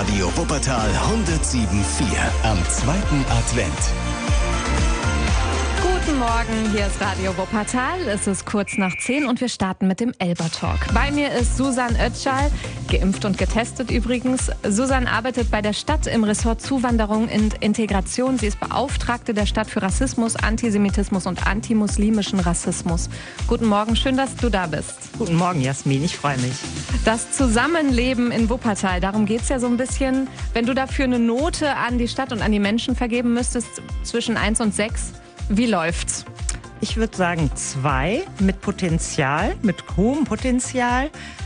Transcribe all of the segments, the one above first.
Radio Wuppertal 107.4 am 2. Advent. Guten Morgen, hier ist Radio Wuppertal. Es ist kurz nach 10 und wir starten mit dem Elber-Talk. Bei mir ist Susan Ötschal, geimpft und getestet übrigens. Susan arbeitet bei der Stadt im Ressort Zuwanderung und Integration. Sie ist Beauftragte der Stadt für Rassismus, Antisemitismus und antimuslimischen Rassismus. Guten Morgen, schön, dass du da bist. Guten Morgen, Jasmin, ich freue mich. Das Zusammenleben in Wuppertal, darum geht es ja so ein bisschen. Wenn du dafür eine Note an die Stadt und an die Menschen vergeben müsstest, zwischen 1 und 6, wie läuft's? Ich würde sagen 2 mit Potenzial, mit hohem Potenzial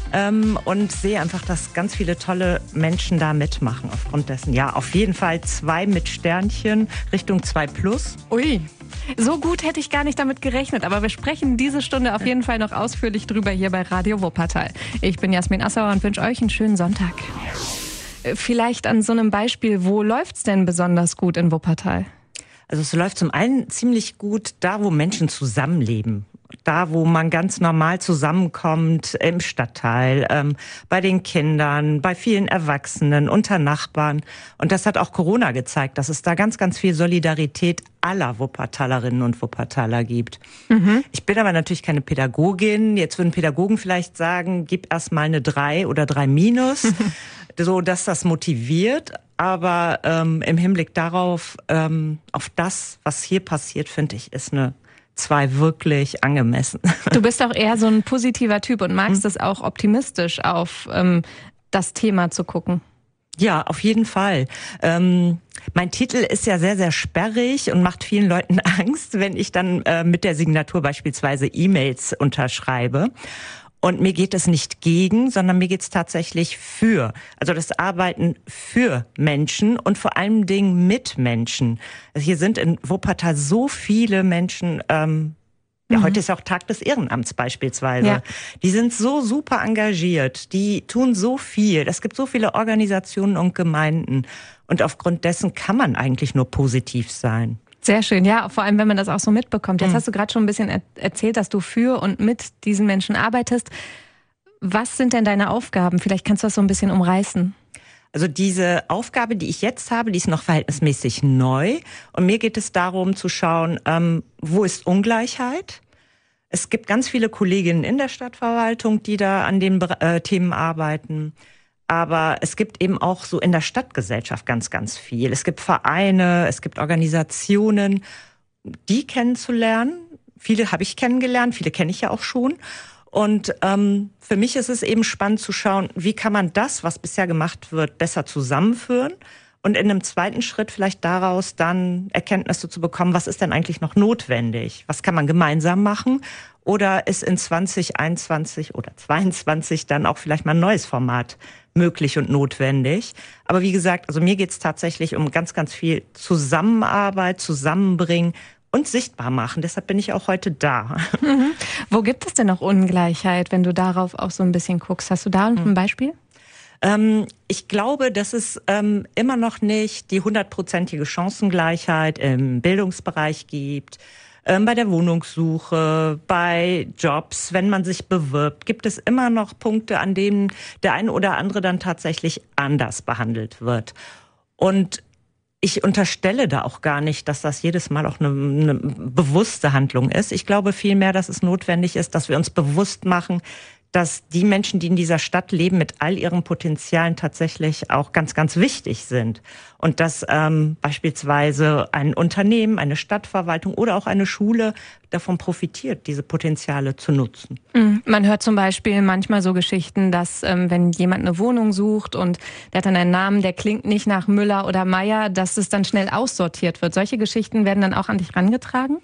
und sehe einfach, dass ganz viele tolle Menschen da mitmachen aufgrund dessen. Ja, auf jeden Fall 2 mit Sternchen, Richtung 2+. Ui, so gut hätte ich gar nicht damit gerechnet, aber wir sprechen diese Stunde auf jeden Fall noch ausführlich drüber hier bei Radio Wuppertal. Ich bin Jasmin Assauer und wünsche euch einen schönen Sonntag. Vielleicht an so einem Beispiel, wo läuft's denn besonders gut in Wuppertal? Also es läuft zum einen ziemlich gut da, wo Menschen zusammenleben. Da, wo man ganz normal zusammenkommt, im Stadtteil, bei den Kindern, bei vielen Erwachsenen, unter Nachbarn. Und das hat auch Corona gezeigt, dass es da ganz, ganz viel Solidarität aller Wuppertalerinnen und Wuppertaler gibt. Mhm. Ich bin aber natürlich keine Pädagogin. Jetzt würden Pädagogen vielleicht sagen, gib erst mal eine 3 oder 3-, so dass das motiviert. Aber im Hinblick darauf, auf das, was hier passiert, finde ich, ist eine 2 wirklich angemessen. Du bist auch eher so ein positiver Typ und magst es auch optimistisch auf das Thema zu gucken. Ja, auf jeden Fall. Mein Titel ist ja sehr, sehr sperrig und macht vielen Leuten Angst, wenn ich dann mit der Signatur beispielsweise E-Mails unterschreibe. Und mir geht es nicht gegen, sondern mir geht es tatsächlich für. Also das Arbeiten für Menschen und vor allen Dingen mit Menschen. Also hier sind in Wuppertal so viele Menschen, ja, heute ist ja auch Tag des Ehrenamts beispielsweise. Ja. Die sind so super engagiert, die tun so viel. Es gibt so viele Organisationen und Gemeinden. Und aufgrund dessen kann man eigentlich nur positiv sein. Sehr schön, ja, vor allem wenn man das auch so mitbekommt. Jetzt hast du gerade schon ein bisschen erzählt, dass du für und mit diesen Menschen arbeitest. Was sind denn deine Aufgaben? Vielleicht kannst du das so ein bisschen umreißen. Also diese Aufgabe, die ich jetzt habe, die ist noch verhältnismäßig neu. Und mir geht es darum zu schauen, wo ist Ungleichheit? Es gibt ganz viele Kolleginnen in der Stadtverwaltung, die da an den Themen arbeiten. Aber es gibt eben auch so in der Stadtgesellschaft ganz, ganz viel. Es gibt Vereine, es gibt Organisationen, die kennenzulernen. Viele habe ich kennengelernt, viele kenne ich ja auch schon. Und für mich ist es eben spannend zu schauen, wie kann man das, was bisher gemacht wird, besser zusammenführen und in einem zweiten Schritt vielleicht daraus dann Erkenntnisse zu bekommen, was ist denn eigentlich noch notwendig? Was kann man gemeinsam machen? Oder ist in 2021 oder 2022 dann auch vielleicht mal ein neues Format möglich und notwendig? Aber wie gesagt, also mir geht es tatsächlich um ganz, ganz viel Zusammenarbeit, Zusammenbringen und sichtbar machen. Deshalb bin ich auch heute da. Mhm. Wo gibt es denn noch Ungleichheit, wenn du darauf auch so ein bisschen guckst? Hast du da ein Beispiel? Ich glaube, dass es immer noch nicht die 100%ige Chancengleichheit im Bildungsbereich gibt. Bei der Wohnungssuche, bei Jobs, wenn man sich bewirbt, gibt es immer noch Punkte, an denen der eine oder andere dann tatsächlich anders behandelt wird. Und ich unterstelle da auch gar nicht, dass das jedes Mal auch eine bewusste Handlung ist. Ich glaube vielmehr, dass es notwendig ist, dass wir uns bewusst machen, dass die Menschen, die in dieser Stadt leben, mit all ihren Potenzialen tatsächlich auch ganz, ganz wichtig sind. Und dass beispielsweise ein Unternehmen, eine Stadtverwaltung oder auch eine Schule davon profitiert, diese Potenziale zu nutzen. Man hört zum Beispiel manchmal so Geschichten, dass wenn jemand eine Wohnung sucht und der hat dann einen Namen, der klingt nicht nach Müller oder Meier, dass es dann schnell aussortiert wird. Solche Geschichten werden dann auch an dich rangetragen?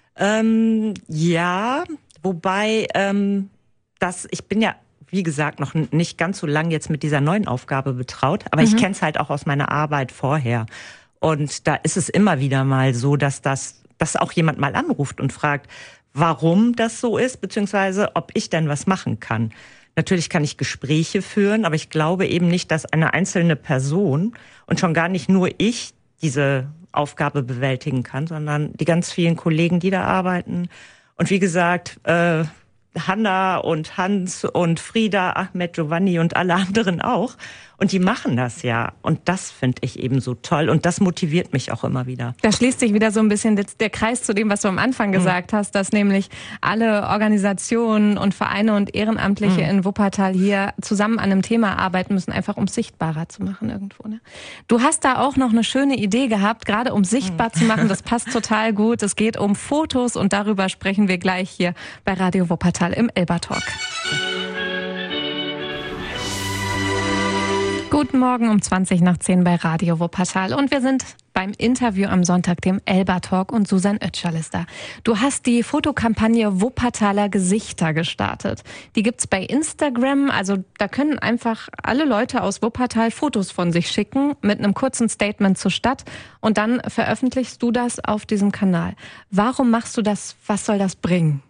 Ja, wobei ich bin ja, wie gesagt, noch nicht ganz so lang jetzt mit dieser neuen Aufgabe betraut, aber ich kenne es halt auch aus meiner Arbeit vorher. Und da ist es immer wieder mal so, dass auch jemand mal anruft und fragt, warum das so ist, beziehungsweise ob ich denn was machen kann. Natürlich kann ich Gespräche führen, aber ich glaube eben nicht, dass eine einzelne Person und schon gar nicht nur ich diese Aufgabe bewältigen kann, sondern die ganz vielen Kollegen, die da arbeiten. Und wie gesagt, Hanna und Hans und Frieda, Ahmed, Giovanni und alle anderen auch. Und die machen das ja. Und das finde ich eben so toll. Und das motiviert mich auch immer wieder. Da schließt sich wieder so ein bisschen der Kreis zu dem, was du am Anfang gesagt hast, dass nämlich alle Organisationen und Vereine und Ehrenamtliche in Wuppertal hier zusammen an einem Thema arbeiten müssen, einfach um es sichtbarer zu machen irgendwo. Ne? Du hast da auch noch eine schöne Idee gehabt, gerade um sichtbar zu machen. Das passt total gut. Es geht um Fotos und darüber sprechen wir gleich hier bei Radio Wuppertal im Elba-Talk. Guten Morgen um 20:20 bei Radio Wuppertal und wir sind beim Interview am Sonntag, dem Elba-Talk, und Susan Oetschal ist da. Du hast die Fotokampagne Wuppertaler Gesichter gestartet. Die gibt's bei Instagram, also da können einfach alle Leute aus Wuppertal Fotos von sich schicken mit einem kurzen Statement zur Stadt und dann veröffentlichst du das auf diesem Kanal. Warum machst du das? Was soll das bringen?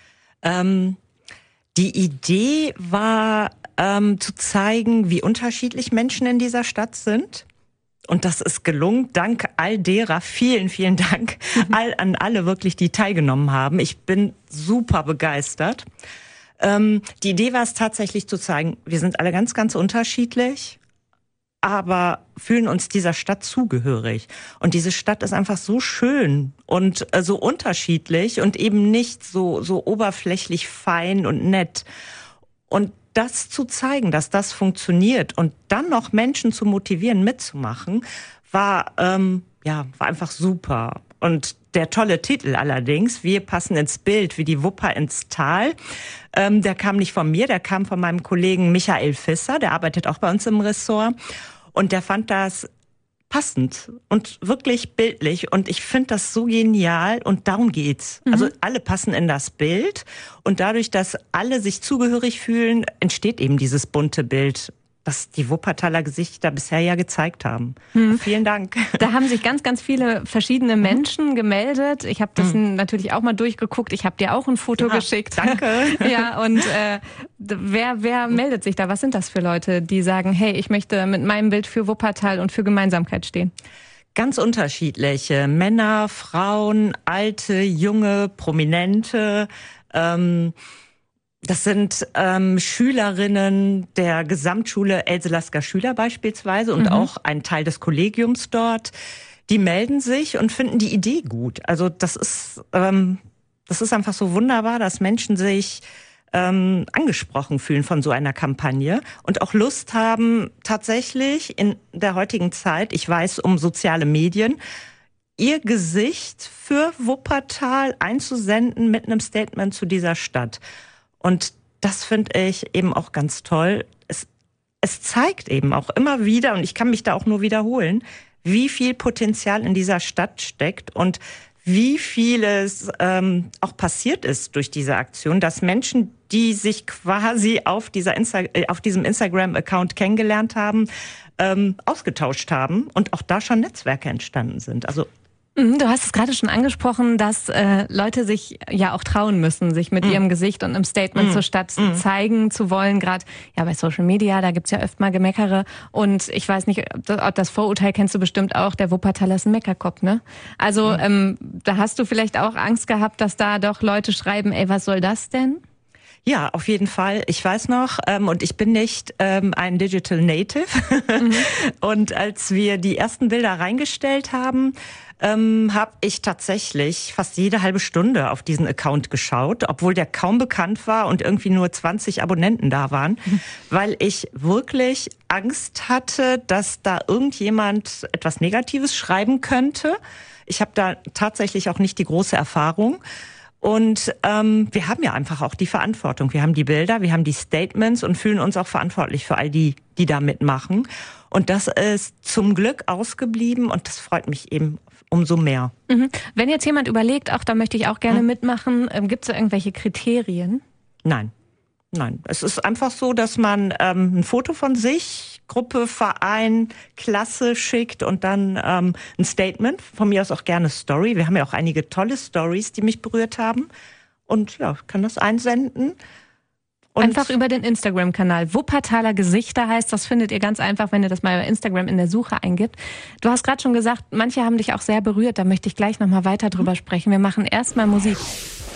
Die Idee war, zu zeigen, wie unterschiedlich Menschen in dieser Stadt sind. Und das ist gelungen, dank all derer. Vielen, vielen Dank an alle wirklich, die teilgenommen haben. Ich bin super begeistert. Die Idee war es tatsächlich zu zeigen, wir sind alle ganz, ganz unterschiedlich, aber fühlen uns dieser Stadt zugehörig. Und diese Stadt ist einfach so schön und so unterschiedlich und eben nicht so oberflächlich fein und nett. Und das zu zeigen, dass das funktioniert und dann noch Menschen zu motivieren, mitzumachen, war einfach super. Und der tolle Titel allerdings, wir passen ins Bild wie die Wupper ins Tal, der kam nicht von mir, der kam von meinem Kollegen Michael Visser, der arbeitet auch bei uns im Ressort. Und der fand das passend und wirklich bildlich. Und ich finde das so genial und darum geht's. Also alle passen in das Bild und dadurch, dass alle sich zugehörig fühlen, entsteht eben dieses bunte Bild, das die Wuppertaler Gesichter bisher ja gezeigt haben. Vielen Dank. Da haben sich ganz, ganz viele verschiedene Menschen gemeldet. Ich habe das natürlich auch mal durchgeguckt. Ich habe dir auch ein Foto geschickt. Danke. Ja, und wer meldet sich da? Was sind das für Leute, die sagen, hey, ich möchte mit meinem Bild für Wuppertal und für Gemeinsamkeit stehen? Ganz unterschiedliche. Männer, Frauen, alte, junge, Prominente, das sind Schülerinnen der Gesamtschule Else Lasker Schüler beispielsweise und auch ein Teil des Kollegiums dort. Die melden sich und finden die Idee gut. Also das ist einfach so wunderbar, dass Menschen sich angesprochen fühlen von so einer Kampagne und auch Lust haben, tatsächlich in der heutigen Zeit, ich weiß um soziale Medien, ihr Gesicht für Wuppertal einzusenden mit einem Statement zu dieser Stadt. Und das finde ich eben auch ganz toll. Es zeigt eben auch immer wieder, und ich kann mich da auch nur wiederholen, wie viel Potenzial in dieser Stadt steckt und wie vieles auch passiert ist durch diese Aktion, dass Menschen, die sich quasi auf diesem Instagram-Account kennengelernt haben, ausgetauscht haben und auch da schon Netzwerke entstanden sind. Also du hast es gerade schon angesprochen, dass Leute sich ja auch trauen müssen, sich mit ihrem Gesicht und einem Statement zur Stadt zeigen zu wollen. Gerade ja bei Social Media, da gibt's ja öfter mal Gemeckere. Und ich weiß nicht, ob das Vorurteil kennst du bestimmt auch, der Wuppertaler ist ein Meckerkopf, ne? Also da hast du vielleicht auch Angst gehabt, dass da doch Leute schreiben, ey, was soll das denn? Ja, auf jeden Fall. Ich weiß noch, und ich bin nicht ein Digital Native. Und als wir die ersten Bilder reingestellt haben, habe ich tatsächlich fast jede halbe Stunde auf diesen Account geschaut, obwohl der kaum bekannt war und irgendwie nur 20 Abonnenten da waren, weil ich wirklich Angst hatte, dass da irgendjemand etwas Negatives schreiben könnte. Ich habe da tatsächlich auch nicht die große Erfahrung. Und wir haben ja einfach auch die Verantwortung. Wir haben die Bilder, wir haben die Statements und fühlen uns auch verantwortlich für all die da mitmachen. Und das ist zum Glück ausgeblieben und das freut mich eben umso mehr. Wenn jetzt jemand überlegt, auch da möchte ich auch gerne mitmachen, gibt es da irgendwelche Kriterien? Nein. Es ist einfach so, dass man ein Foto von sich, Gruppe, Verein, Klasse schickt und dann ein Statement, von mir aus auch gerne Story. Wir haben ja auch einige tolle Stories, die mich berührt haben. Und ja, kann das einsenden. Und einfach über den Instagram-Kanal. Wuppertaler Gesichter heißt, das findet ihr ganz einfach, wenn ihr das mal bei Instagram in der Suche eingibt. Du hast gerade schon gesagt, manche haben dich auch sehr berührt. Da möchte ich gleich nochmal weiter drüber sprechen. Wir machen erstmal Musik.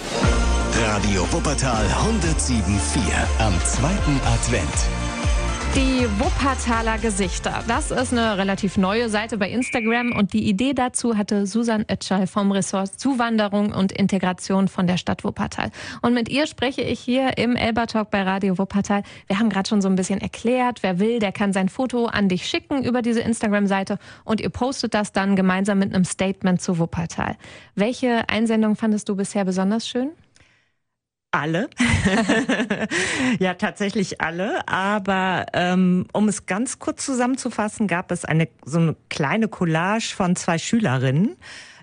Radio Wuppertal 107.4 am 2. Advent. Die Wuppertaler Gesichter. Das ist eine relativ neue Seite bei Instagram und die Idee dazu hatte Susan Oetschall vom Ressort Zuwanderung und Integration von der Stadt Wuppertal. Und mit ihr spreche ich hier im Elba-Talk bei Radio Wuppertal. Wir haben gerade schon so ein bisschen erklärt, wer will, der kann sein Foto an dich schicken über diese Instagram-Seite und ihr postet das dann gemeinsam mit einem Statement zu Wuppertal. Welche Einsendung fandest du bisher besonders schön? Alle. Ja, tatsächlich alle. Aber um es ganz kurz zusammenzufassen, gab es so eine kleine Collage von 2 Schülerinnen,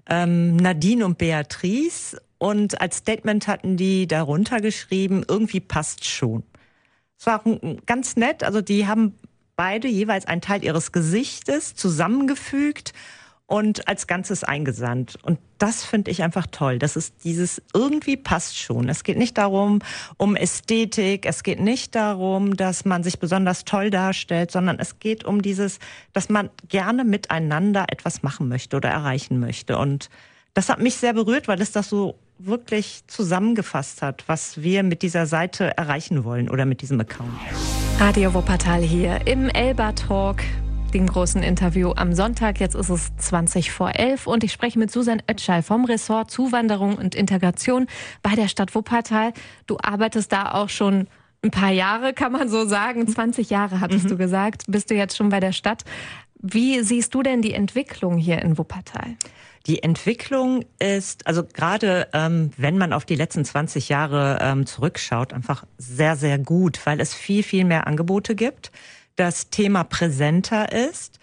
Nadine und Beatrice. Und als Statement hatten die darunter geschrieben, irgendwie passt schon. Es war ganz nett. Also die haben beide jeweils einen Teil ihres Gesichtes zusammengefügt und als Ganzes eingesandt. Und das finde ich einfach toll. Das ist dieses irgendwie passt schon. Es geht nicht darum, um Ästhetik. Es geht nicht darum, dass man sich besonders toll darstellt, sondern es geht um dieses, dass man gerne miteinander etwas machen möchte oder erreichen möchte. Und das hat mich sehr berührt, weil es das so wirklich zusammengefasst hat, was wir mit dieser Seite erreichen wollen oder mit diesem Account. Radio Wuppertal hier im Elba-Talk. Den großen Interview am Sonntag. Jetzt ist es 11:20 und ich spreche mit Susan Oetschall vom Ressort Zuwanderung und Integration bei der Stadt Wuppertal. Du arbeitest da auch schon ein paar Jahre, kann man so sagen. 20 Jahre hattest du gesagt. Bist du jetzt schon bei der Stadt? Wie siehst du denn die Entwicklung hier in Wuppertal? Die Entwicklung ist, also gerade wenn man auf die letzten 20 Jahre zurückschaut, einfach sehr, sehr gut, weil es viel, viel mehr Angebote gibt. Das Thema präsenter ist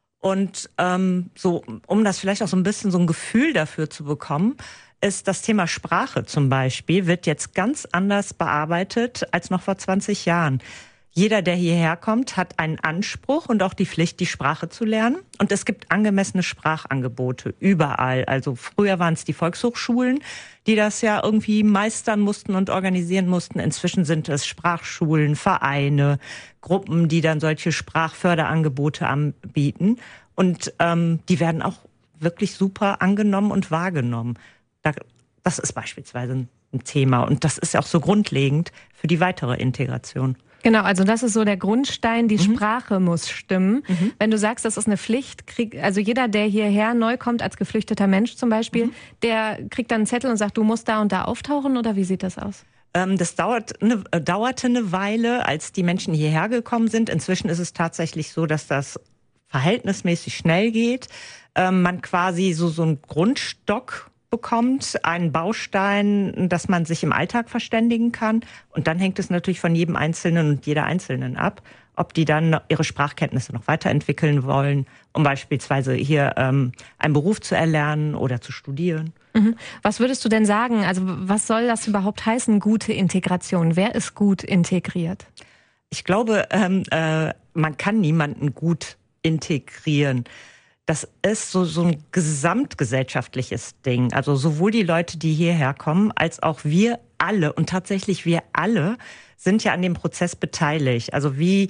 und so, um das vielleicht auch so ein bisschen so ein Gefühl dafür zu bekommen, ist das Thema Sprache zum Beispiel, wird jetzt ganz anders bearbeitet als noch vor 20 Jahren. Jeder, der hierher kommt, hat einen Anspruch und auch die Pflicht, die Sprache zu lernen. Und es gibt angemessene Sprachangebote überall. Also früher waren es die Volkshochschulen, die das ja irgendwie meistern mussten und organisieren mussten. Inzwischen sind es Sprachschulen, Vereine, Gruppen, die dann solche Sprachförderangebote anbieten. Und die werden auch wirklich super angenommen und wahrgenommen. Das ist beispielsweise ein Thema. Und das ist ja auch so grundlegend für die weitere Integration. Genau, also das ist so der Grundstein, die Sprache muss stimmen. Wenn du sagst, das ist eine Pflicht, also jeder, der hierher neu kommt als geflüchteter Mensch zum Beispiel, der kriegt dann einen Zettel und sagt, du musst da und da auftauchen, oder wie sieht das aus? Das dauerte eine Weile, als die Menschen hierher gekommen sind. Inzwischen ist es tatsächlich so, dass das verhältnismäßig schnell geht. Man quasi so einen Grundstock bekommt, einen Baustein, dass man sich im Alltag verständigen kann. Und dann hängt es natürlich von jedem Einzelnen und jeder Einzelnen ab, ob die dann ihre Sprachkenntnisse noch weiterentwickeln wollen, um beispielsweise hier einen Beruf zu erlernen oder zu studieren. Was würdest du denn sagen? Also was soll das überhaupt heißen, gute Integration? Wer ist gut integriert? Ich glaube, man kann niemanden gut integrieren. Das ist so ein gesamtgesellschaftliches Ding. Also sowohl die Leute, die hierher kommen, als auch wir alle. Und tatsächlich wir alle sind ja an dem Prozess beteiligt. Also wie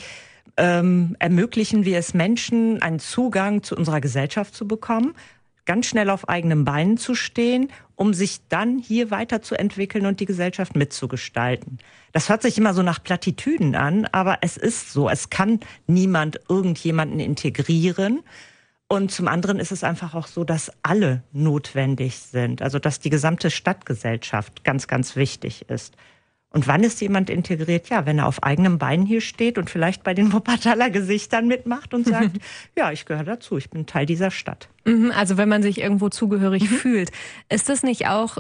ermöglichen wir es Menschen, einen Zugang zu unserer Gesellschaft zu bekommen, ganz schnell auf eigenen Beinen zu stehen, um sich dann hier weiterzuentwickeln und die Gesellschaft mitzugestalten. Das hört sich immer so nach Plattitüden an, aber es ist so. Es kann niemand irgendjemanden integrieren. Und zum anderen ist es einfach auch so, dass alle notwendig sind. Also dass die gesamte Stadtgesellschaft ganz, ganz wichtig ist. Und wann ist jemand integriert? Ja, wenn er auf eigenem Bein hier steht und vielleicht bei den Wuppertaler Gesichtern mitmacht und sagt, ja, ich gehöre dazu, ich bin Teil dieser Stadt. Also wenn man sich irgendwo zugehörig fühlt. Ist das nicht auch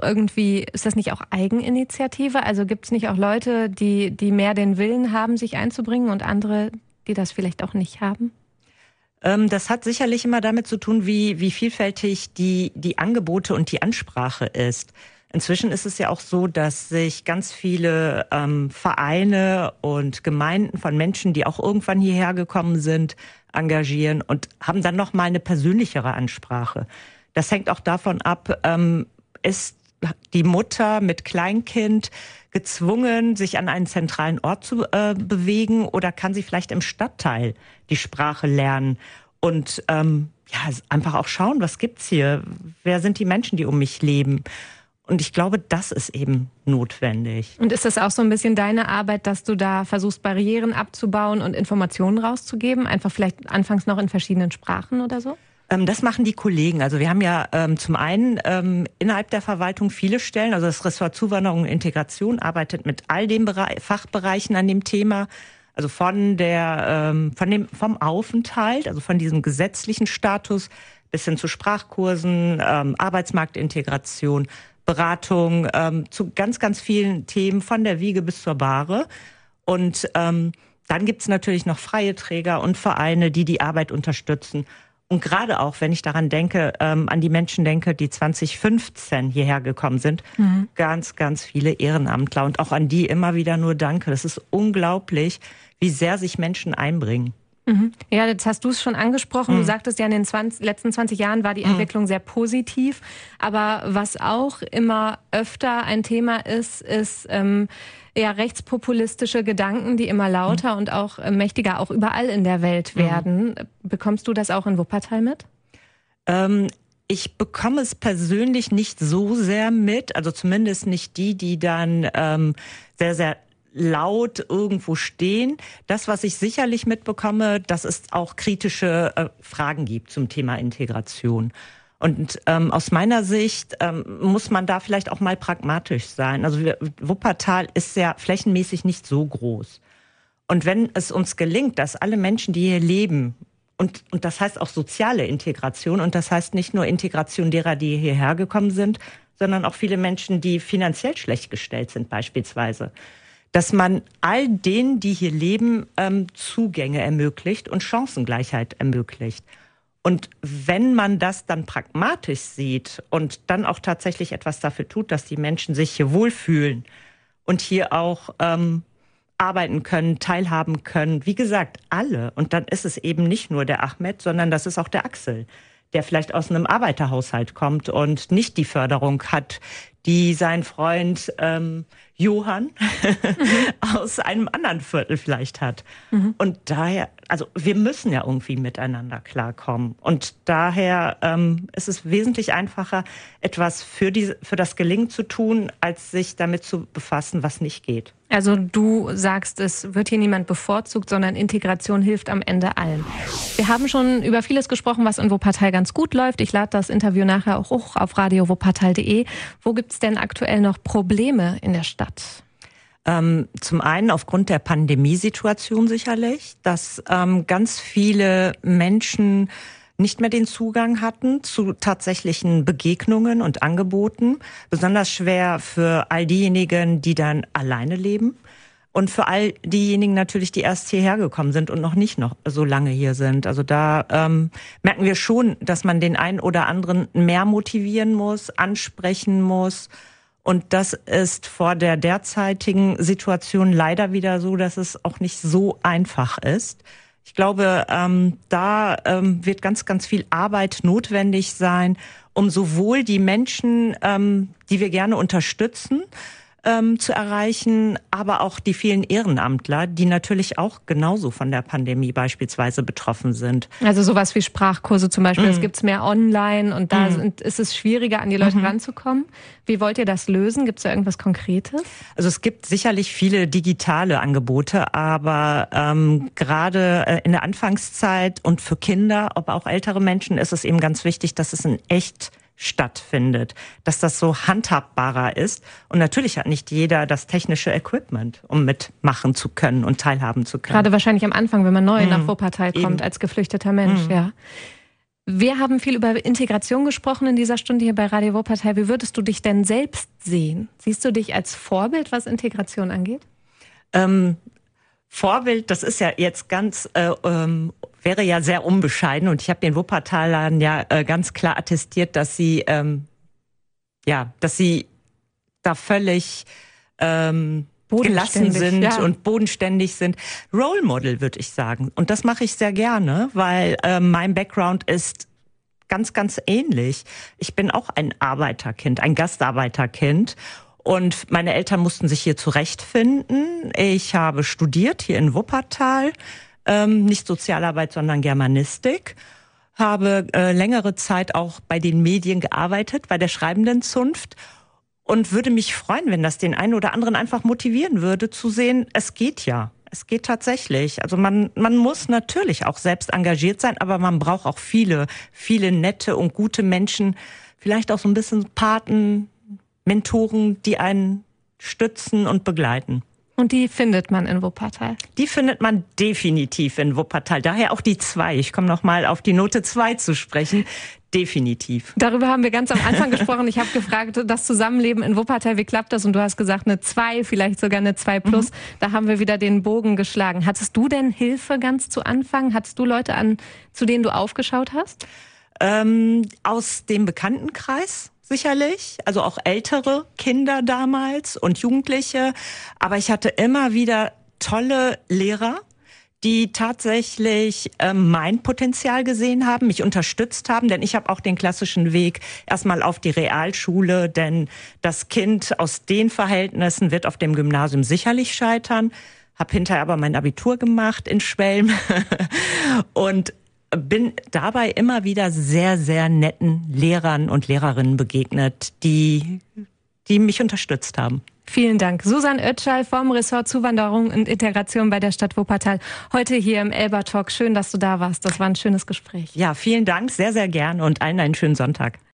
Eigeninitiative? Also gibt es nicht auch Leute, die mehr den Willen haben, sich einzubringen und andere, die das vielleicht auch nicht haben? Das hat sicherlich immer damit zu tun, wie vielfältig die Angebote und die Ansprache ist. Inzwischen ist es ja auch so, dass sich ganz viele Vereine und Gemeinden von Menschen, die auch irgendwann hierher gekommen sind, engagieren und haben dann noch mal eine persönlichere Ansprache. Das hängt auch davon ab, ist die Mutter mit Kleinkind gezwungen, sich an einen zentralen Ort zu bewegen, oder kann sie vielleicht im Stadtteil die Sprache lernen und einfach auch schauen, was gibt's hier? Wer sind die Menschen, die um mich leben? Und ich glaube, das ist eben notwendig. Und ist das auch so ein bisschen deine Arbeit, dass du da versuchst, Barrieren abzubauen und Informationen rauszugeben? Einfach vielleicht anfangs noch in verschiedenen Sprachen oder so? Das machen die Kollegen. Also wir haben ja zum einen innerhalb der Verwaltung viele Stellen. Also das Ressort Zuwanderung und Integration arbeitet mit all den Fachbereichen an dem Thema. Also vom Aufenthalt, also von diesem gesetzlichen Status bis hin zu Sprachkursen, Arbeitsmarktintegration, Beratung, zu ganz, ganz vielen Themen von der Wiege bis zur Bahre. Und dann gibt's natürlich noch freie Träger und Vereine, die Arbeit unterstützen. Und gerade auch, wenn ich daran denke, an die Menschen denke, die 2015 hierher gekommen sind, ganz, ganz viele Ehrenamtler und auch an die immer wieder nur Danke. Das ist unglaublich, wie sehr sich Menschen einbringen. Ja, jetzt hast du es schon angesprochen. Du sagtest ja, in den letzten 20 Jahren war die Entwicklung sehr positiv. Aber was auch immer öfter ein Thema ist rechtspopulistische Gedanken, die immer lauter und auch mächtiger, auch überall in der Welt werden. Bekommst du das auch in Wuppertal mit? Ich bekomme es persönlich nicht so sehr mit, also zumindest nicht die dann sehr, sehr laut irgendwo stehen. Das, was ich sicherlich mitbekomme, dass es auch kritische Fragen gibt zum Thema Integration. Und aus meiner Sicht muss man da vielleicht auch mal pragmatisch sein. Also Wuppertal ist ja flächenmäßig nicht so groß. Und wenn es uns gelingt, dass alle Menschen, die hier leben, und das heißt auch soziale Integration, und das heißt nicht nur Integration derer, die hierher gekommen sind, sondern auch viele Menschen, die finanziell schlecht gestellt sind beispielsweise, dass man all denen, die hier leben, Zugänge ermöglicht und Chancengleichheit ermöglicht. Und wenn man das dann pragmatisch sieht und dann auch tatsächlich etwas dafür tut, dass die Menschen sich hier wohlfühlen und hier auch arbeiten können, teilhaben können, wie gesagt, alle. Und dann ist es eben nicht nur der Ahmed, sondern das ist auch der Axel, der vielleicht aus einem Arbeiterhaushalt kommt und nicht die Förderung hat, die sein Freund Johann aus einem anderen Viertel vielleicht hat. Und daher, also wir müssen ja irgendwie miteinander klarkommen. Und daher ist es wesentlich einfacher, etwas für das Gelingen zu tun, als sich damit zu befassen, was nicht geht. Also du sagst, es wird hier niemand bevorzugt, sondern Integration hilft am Ende allen. Wir haben schon über vieles gesprochen, was in Wuppertal ganz gut läuft. Ich lade das Interview nachher auch hoch auf radiowuppertal.de. Wo gibt es denn aktuell noch Probleme in der Stadt? Zum einen aufgrund der Pandemiesituation sicherlich, dass ganz viele Menschen nicht mehr den Zugang hatten zu tatsächlichen Begegnungen und Angeboten. Besonders schwer für all diejenigen, die dann alleine leben. Und für all diejenigen natürlich, die erst hierher gekommen sind und noch so lange hier sind. Also da merken wir schon, dass man den einen oder anderen mehr motivieren muss, ansprechen muss. Und das ist vor der derzeitigen Situation leider wieder so, dass es auch nicht so einfach ist. Ich glaube, da wird ganz, ganz viel Arbeit notwendig sein, um sowohl die Menschen, die wir gerne unterstützen, zu erreichen, aber auch die vielen Ehrenamtler, die natürlich auch genauso von der Pandemie beispielsweise betroffen sind. Also sowas wie Sprachkurse zum Beispiel, das gibt's mehr online und da ist es schwieriger, an die Leute ranzukommen. Wie wollt ihr das lösen? Gibt's da irgendwas Konkretes? Also es gibt sicherlich viele digitale Angebote, aber gerade in der Anfangszeit und für Kinder, aber auch ältere Menschen, ist es eben ganz wichtig, dass es in echt stattfindet, dass das so handhabbarer ist. Und natürlich hat nicht jeder das technische Equipment, um mitmachen zu können und teilhaben zu können. Gerade wahrscheinlich am Anfang, wenn man neu nach Wuppertal kommt, als geflüchteter Mensch, ja. Wir haben viel über Integration gesprochen in dieser Stunde hier bei Radio Wuppertal. Wie würdest du dich denn selbst sehen? Siehst du dich als Vorbild, was Integration angeht? Vorbild, das ist ja jetzt wäre ja sehr unbescheiden, und ich habe den Wuppertalern ja ganz klar attestiert, dass sie da völlig gelassen sind und bodenständig sind. Role Model, würde ich sagen. Und das mache ich sehr gerne, weil mein Background ist ganz, ganz ähnlich. Ich bin auch ein Arbeiterkind, ein Gastarbeiterkind. Und meine Eltern mussten sich hier zurechtfinden. Ich habe studiert hier in Wuppertal, nicht Sozialarbeit, sondern Germanistik. Habe längere Zeit auch bei den Medien gearbeitet, bei der Schreibenden Zunft. und würde mich freuen, wenn das den einen oder anderen einfach motivieren würde, zu sehen, es geht ja. Es geht tatsächlich. Also man muss natürlich auch selbst engagiert sein, aber man braucht auch viele nette und gute Menschen, vielleicht auch so ein bisschen Paten, Mentoren, die einen stützen und begleiten. Und die findet man in Wuppertal? Die findet man definitiv in Wuppertal. Daher auch die 2. Ich komme noch mal auf die Note 2 zu sprechen. Definitiv. Darüber haben wir ganz am Anfang gesprochen. Ich habe gefragt, das Zusammenleben in Wuppertal, wie klappt das? Und du hast gesagt, eine 2, vielleicht sogar eine 2+. Da haben wir wieder den Bogen geschlagen. Hattest du denn Hilfe ganz zu Anfang? Hattest du Leute zu denen du aufgeschaut hast? Aus dem Bekanntenkreis sicherlich, also auch ältere Kinder damals und Jugendliche. Aber ich hatte immer wieder tolle Lehrer, die tatsächlich mein Potenzial gesehen haben, mich unterstützt haben, denn ich habe auch den klassischen Weg erstmal auf die Realschule, denn das Kind aus den Verhältnissen wird auf dem Gymnasium sicherlich scheitern. Habe hinterher aber mein Abitur gemacht in Schwelm und bin dabei immer wieder sehr, sehr netten Lehrern und Lehrerinnen begegnet, die mich unterstützt haben. Vielen Dank. Susanne Oetschall vom Ressort Zuwanderung und Integration bei der Stadt Wuppertal. Heute hier im Elba Talk. Schön, dass du da warst. Das war ein schönes Gespräch. Ja, vielen Dank. Sehr, sehr gerne und allen einen schönen Sonntag.